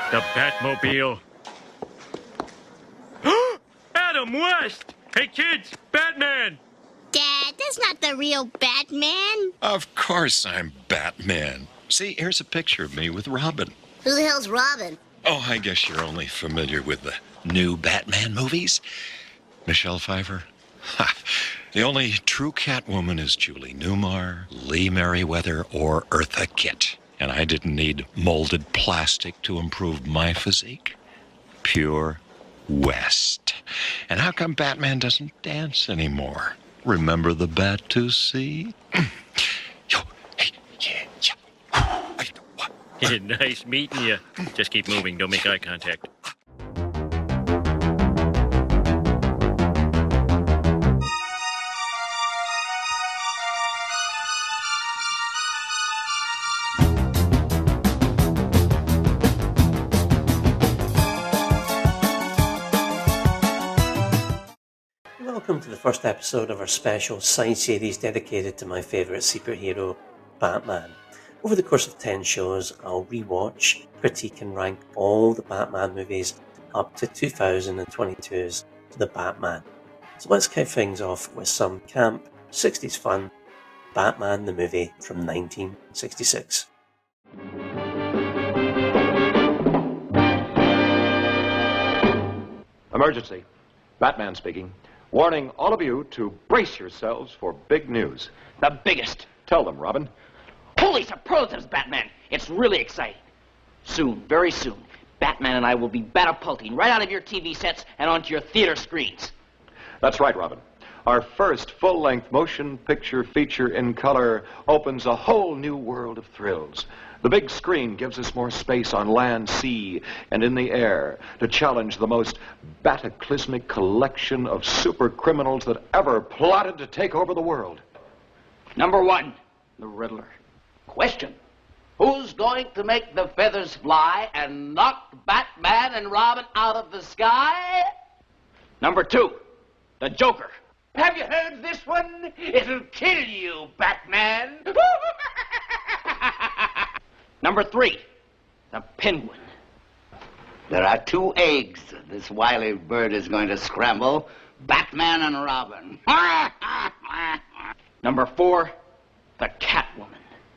The Batmobile. Adam West! Hey kids, Batman! Dad, that's not the real Batman. Of course I'm Batman. See, here's a picture of me with Robin. Who the hell's Robin? Oh, I guess you're only familiar with the new Batman movies. Michelle Pfeiffer. Ha. The only true Catwoman is Julie Newmar, Lee Merriweather, or Eartha Kitt. And I didn't need molded plastic to improve my physique. Pure West. And how come Batman doesn't dance anymore? Remember the Bat-2-C? Yo, hey, yeah. Nice meeting you. Just keep moving, don't make eye contact. Welcome to the first episode of our special side series dedicated to my favourite superhero, Batman. Over the course of 10 shows, I'll rewatch, critique and rank all the Batman movies up to 2022's The Batman. So let's kick things off with some camp, 60s fun, Batman the movie from 1966. Emergency. Batman speaking. Warning all of you to brace yourselves for big news. The biggest. Tell them, Robin. Holy superlatives, Batman. It's really exciting. Soon, very soon, Batman and I will be batapulting right out of your TV sets and onto your theater screens. That's right, Robin. Our first full-length motion picture feature in color opens a whole new world of thrills. The big screen gives us more space on land, sea, and in the air to challenge the most bataclysmic collection of super criminals that ever plotted to take over the world. Number one, the Riddler. Question: who's going to make the feathers fly and knock Batman and Robin out of the sky? Number two, the Joker. Have you heard this one? It'll kill you, Batman. Number three, the Penguin. There are two eggs this wily bird is going to scramble, Batman and Robin. Number four, the Catwoman.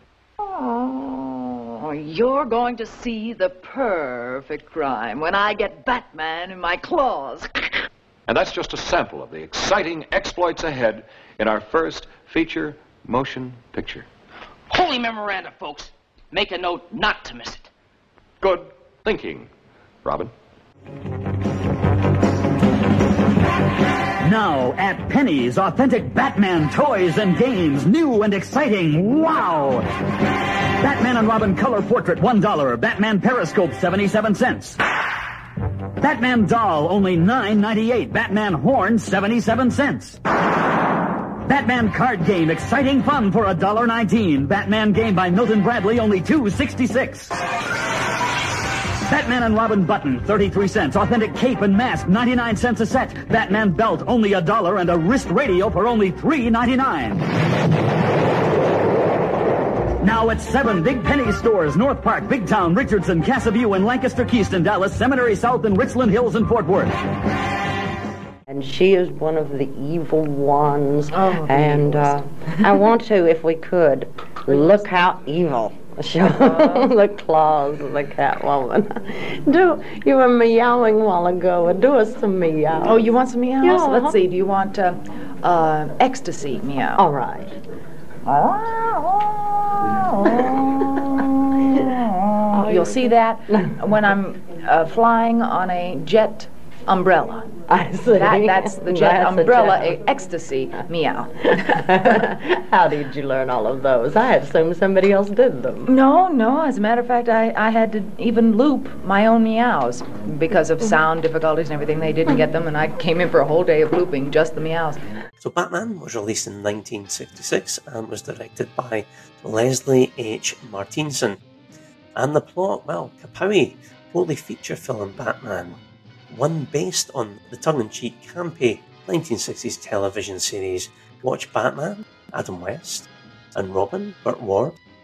Oh, you're going to see the perfect crime when I get Batman in my claws. And that's just a sample of the exciting exploits ahead in our first feature motion picture. Holy memoranda, folks. Make a note not to miss it. Good thinking, Robin. Now at Penny's, authentic Batman toys and games, new and exciting. Wow! Batman and Robin color portrait, $1. Batman periscope, 77 cents. Batman doll, only $9.98. Batman horn, 77 cents. Batman card game, exciting fun for $1.19. Batman game by Milton Bradley, only $2.66. Batman and Robin button, 33 cents. Authentic cape and mask, 99 cents a set. Batman belt, only $1, and a wrist radio for only $3.99. Now at 7 Big Penny stores: North Park, Big Town, Richardson, Casa View, and Lancaster, Keyston, Dallas, Cemetery South, and Richland Hills, and Fort Worth. And she is one of the evil ones. Oh, and I want to, if we could, look how evil. Show the claws of the Catwoman. You were meowing a while ago. Do us some meow. Oh, you want some meows? Yeah. Let's see. Do you want ecstasy meow? All right. You'll see that when I'm flying on a jet umbrella. I see. That's the jet umbrella ecstasy meow. How did you learn all of those? I assumed somebody else did them. No. As a matter of fact, I had to even loop my own meows because of sound difficulties and everything. They didn't get them, and I came in for a whole day of looping just the meows. So Batman was released in 1966 and was directed by Leslie H. Martinson. And the plot, well, kapowie, totally feature film Batman. One based on the tongue-in-cheek, campy 1960s television series Watch Batman, Adam West, and Robin, Burt Ward,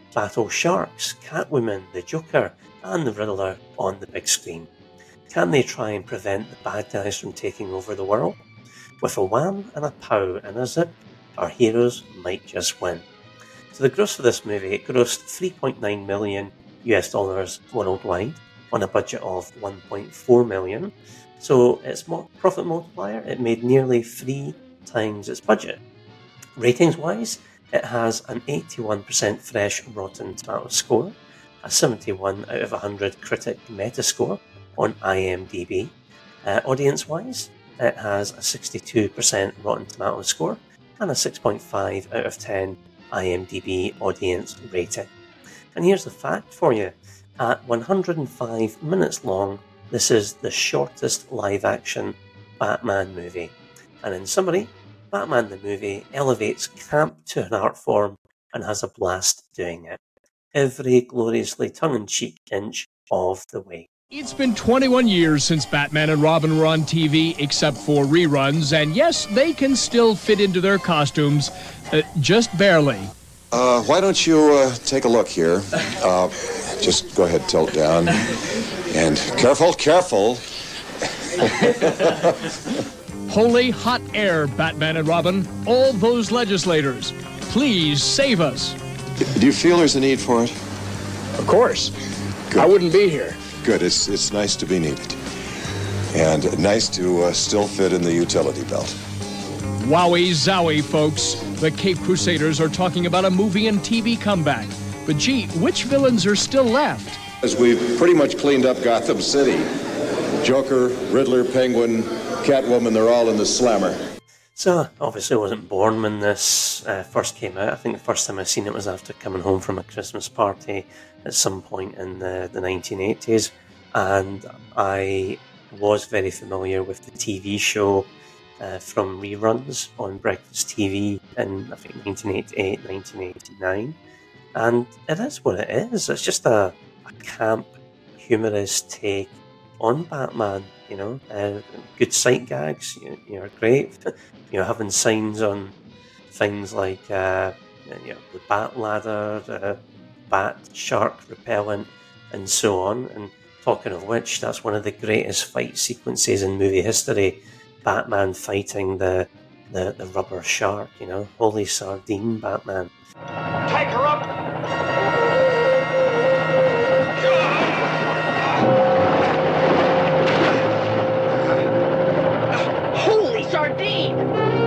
battle sharks, Catwoman, the Joker, and the Riddler on the big screen. Can they try and prevent the bad guys from taking over the world? With a wham and a pow and a zip, our heroes might just win. So the gross for this movie, it grossed $3.9 million worldwide on a budget of $1.4 million. So its profit multiplier, it made nearly 3 times its budget. Ratings-wise, it has an 81% fresh Rotten Tomatoes score, a 71 out of 100 critic Metascore on IMDb. Audience-wise, it has a 62% Rotten Tomatoes score and a 6.5 out of 10 IMDb audience rating. And here's the fact for you. At 105 minutes long, this is the shortest live-action Batman movie. And in summary, Batman the movie elevates camp to an art form and has a blast doing it. Every gloriously tongue-in-cheek inch of the way. It's been 21 years since Batman and Robin were on TV, except for reruns, and yes, they can still fit into their costumes, just barely. Why don't you take a look here? Just go ahead, tilt down. And careful. Holy hot air, Batman and Robin. All those legislators, please save us. Do you feel there's a need for it? Of course. Good. I wouldn't be here. Good. It's nice to be needed. And nice to still fit in the utility belt. Wowie zowie, folks. The Cape Crusaders are talking about a movie and TV comeback. But gee, which villains are still left? As we've pretty much cleaned up Gotham City. Joker, Riddler, Penguin, Catwoman, they're all in the slammer. So, obviously I wasn't born when this first came out. I think the first time I seen it was after coming home from a Christmas party at some point in the 1980s. And I was very familiar with the TV show from reruns on Breakfast TV in, I think, 1988, 1989. And it is what it is. It's just a camp, humorous take on Batman, you know. Good sight gags, you know, great. You know, having signs on things like, you know, the Bat Ladder, the Bat Shark Repellent, and so on. And talking of which, that's one of the greatest fight sequences in movie history. Batman fighting the rubber shark, you know. Holy sardine, Batman. Take her up! Holy sardine!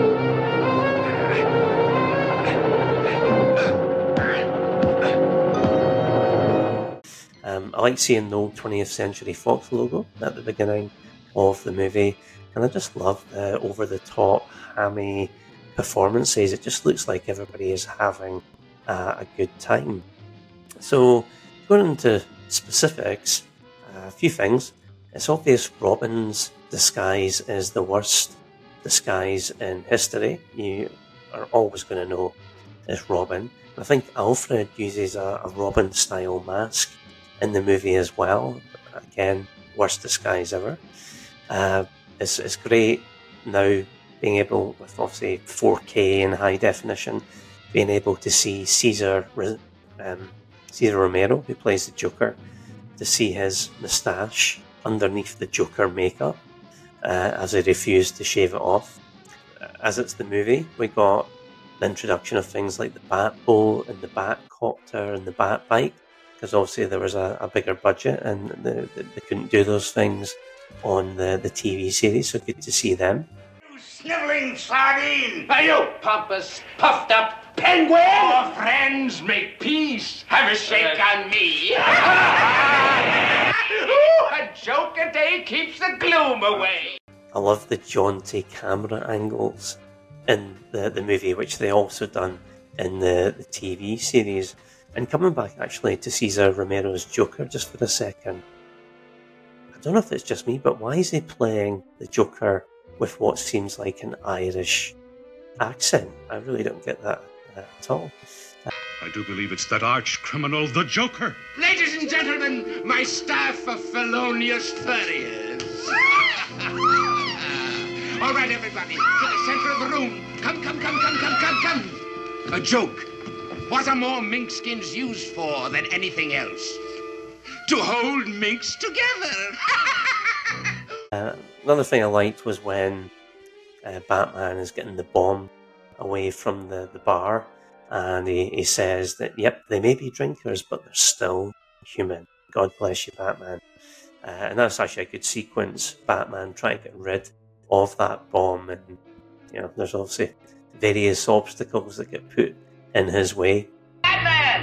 I like seeing the old 20th Century Fox logo at the beginning of the movie, and I just love the over-the-top, hammy performances. It just looks like everybody is having a good time. So, going into specifics, a few things. It's obvious Robin's disguise is the worst disguise in history. You are always going to know it's Robin. I think Alfred uses a Robin-style mask in the movie as well. Again, worst disguise ever. It's great now being able, with obviously 4K and high definition, being able to see Cesar Romero, who plays the Joker, to see his moustache underneath the Joker makeup as he refused to shave it off. As it's the movie, we got the introduction of things like the Bat-Bolt and the Bat-Copter and the Bat-Bike, because obviously there was a bigger budget and they couldn't do those things on the TV series, so good to see them. You sniveling sardine! Are you pompous, puffed up penguin? Our friends make peace. Have a shake on me. Ooh, a joke a day keeps the gloom away. I love the jaunty camera angles in the movie, which they also done in the TV series. And coming back actually to Cesar Romero's Joker just for a second, I don't know if it's just me, but why is he playing the Joker with what seems like an Irish accent? I really don't get that at all. I do believe it's that arch criminal, the Joker. Ladies and gentlemen, my staff of felonious furriers. All right, everybody, to the center of the room. Come. A joke. What are more mink skins used for than anything else? To hold minks together. Another thing I liked was when Batman is getting the bomb away from the bar, and he says that, yep, they may be drinkers, but they're still human. God bless you, Batman. And that's actually a good sequence, Batman trying to get rid of that bomb, and there's obviously various obstacles that get put in his way. Batman!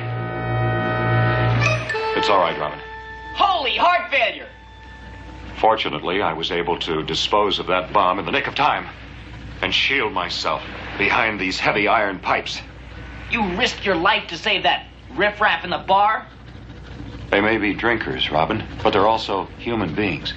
It's all right, Robin. Holy heart failure! Fortunately, I was able to dispose of that bomb in the nick of time and shield myself behind these heavy iron pipes. You risked your life to save that riffraff in the bar? They may be drinkers, Robin, but they're also human beings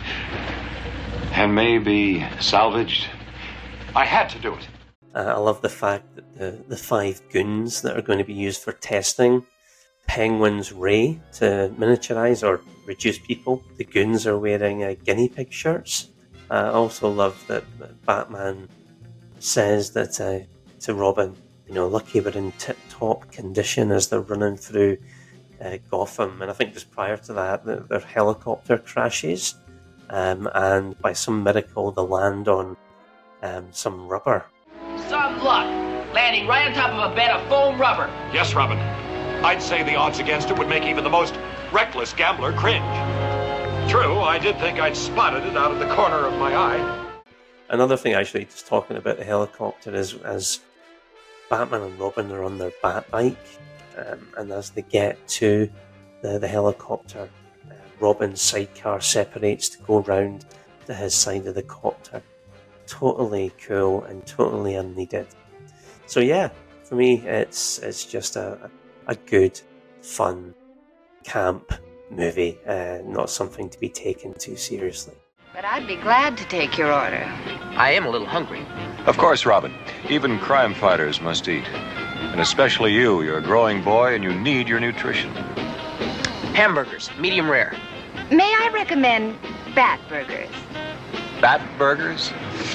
and may be salvaged. I had to do it. I love the fact that the 5 goons that are going to be used for testing Penguin's ray to miniaturize or reduce people, the goons are wearing guinea pig shirts. I also love that Batman says that to Robin, lucky we're in tip-top condition as they're running through Gotham. And I think just prior to that, their helicopter crashes, and by some miracle they land on some rubber. Some luck. Landing right on top of a bed of foam rubber. Yes, Robin. I'd say the odds against it would make even the most reckless gambler cringe. True, I did think I'd spotted it out of the corner of my eye. Another thing, actually, just talking about the helicopter, is as Batman and Robin are on their bat bike, and as they get to the helicopter, Robin's sidecar separates to go round to his side of the copter. Totally cool and totally unneeded. So yeah, for me, it's just a good, fun, camp movie, not something to be taken too seriously. But I'd be glad to take your order. I am a little hungry. Of course, Robin. Even crime fighters must eat. And especially you. You're a growing boy and you need your nutrition. Hamburgers, medium rare. May I recommend Bat Burgers? Bat burgers?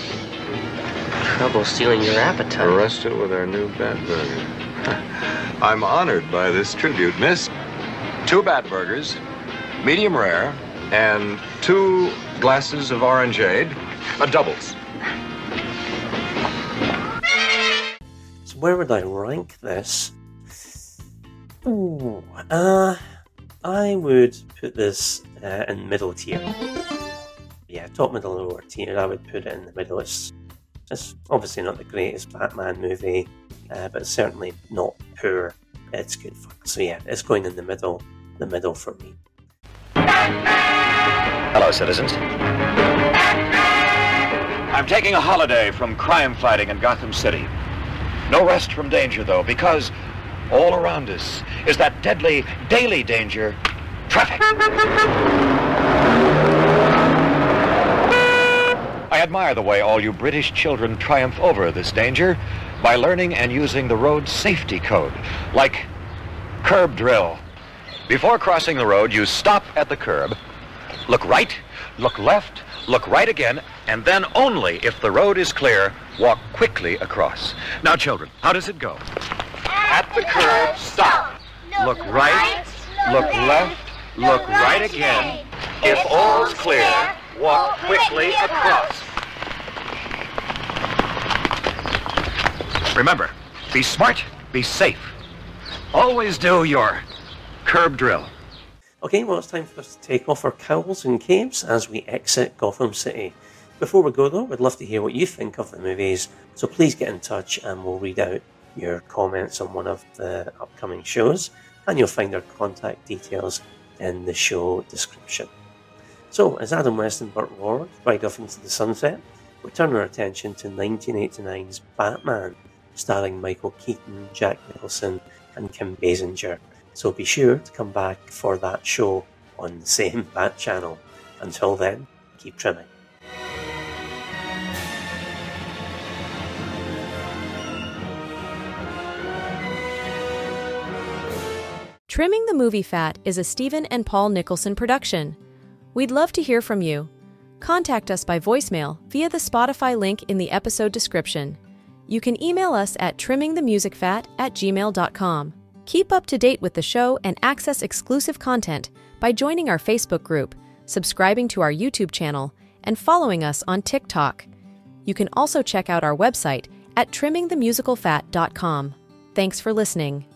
Trouble stealing your appetite. Arrested with our new Bat Burger. I'm honored by this tribute, miss. 2 Bat burgers, medium rare, and 2 glasses of orangeade, doubles. So where would I rank this? Ooh, I would put this in middle tier. Yeah, top, middle, lower tier. I would put it in the middle. It's obviously not the greatest Batman movie, but it's certainly not poor. It's good fun. So yeah, it's going in the middle for me. Hello, citizens. I'm taking a holiday from crime fighting in Gotham City. No rest from danger, though, because all around us is that deadly daily danger, traffic. I admire the way all you British children triumph over this danger by learning and using the road safety code, like curb drill. Before crossing the road, you stop at the curb, look right, look left, look right again, and then only if the road is clear, walk quickly across. Now, children, how does it go? At the curb, stop. Look right, look left, look right again. If all's clear, walk quickly across. Remember, be smart, be safe. Always do your curb drill. Okay, well, it's time for us to take off our cowls and capes as we exit Gotham City. Before we go, though, we'd love to hear what you think of the movies, so please get in touch and we'll read out your comments on one of the upcoming shows, and you'll find our contact details in the show description. So, as Adam West and Burt Ward ride off into the sunset, we turn our attention to 1989's Batman, starring Michael Keaton, Jack Nicholson, and Kim Basinger. So be sure to come back for that show on the same Bat channel. Until then, keep trimming. Trimming the Movie Fat is a Stephen and Paul Nicholson production. We'd love to hear from you. Contact us by voicemail via the Spotify link in the episode description. You can email us at trimmingthemusicfat@gmail.com. Keep up to date with the show and access exclusive content by joining our Facebook group, subscribing to our YouTube channel, and following us on TikTok. You can also check out our website at trimmingthemusicalfat.com. Thanks for listening.